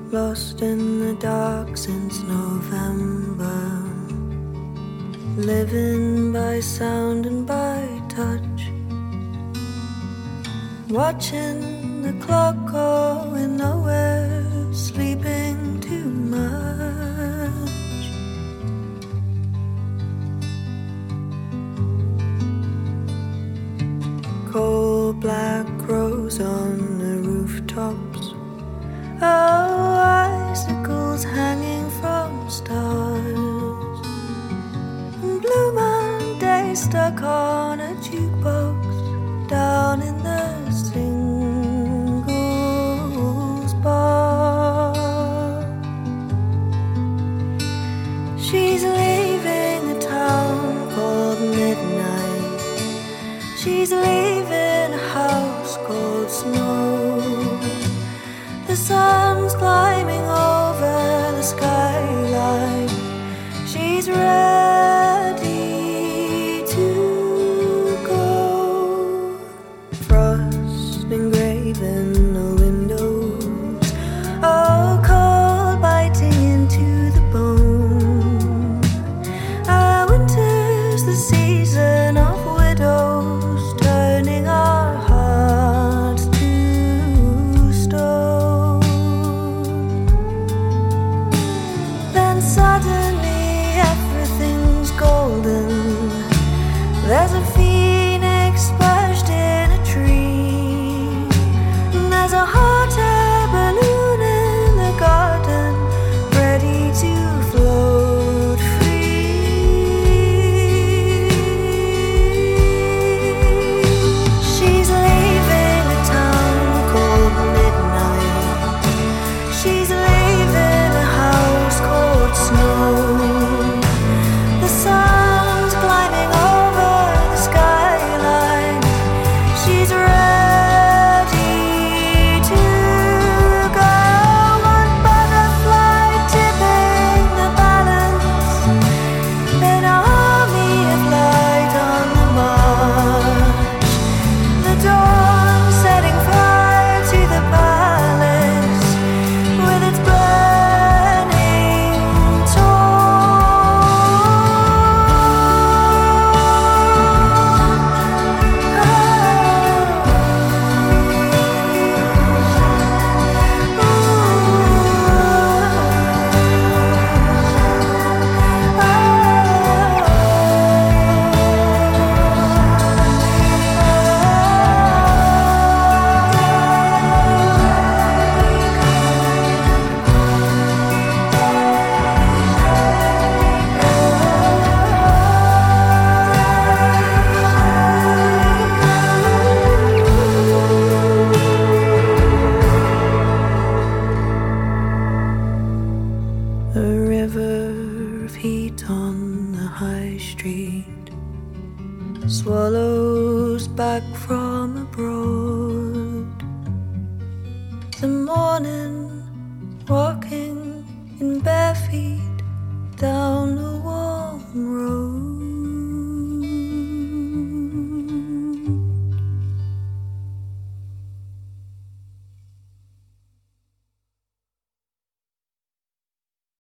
lost in the dark since November, living by sound and by touch, watching the clock going nowhere, sleeping too much. Cold black crows on the rooftops, oh, icicles hanging from stars, and Blue Monday stuck on a jukebox down in the singles bar. She's leaving a town called Midnight. She's leaving a house called Snow. The sun's climbing over the skyline. She's ready to go. Frost engraving the windows, oh, cold biting into the bone. Winter's the season of widows, turning our hearts to stone. Then suddenly everything's golden. There's a phoenix perched in a tree. There's a hot air balloon in the garden, ready to float free. She's leaving a town called Midnight. She's leaving a house called Snow. The sun's climbing over the skyline. She's ready to go. One butterfly tipping the balance, an army of light on the march. The dawn setting fire to the palace with its burning a river of heat on the high street, swallows back from abroad. The morning, walking in bare feet down the warm road.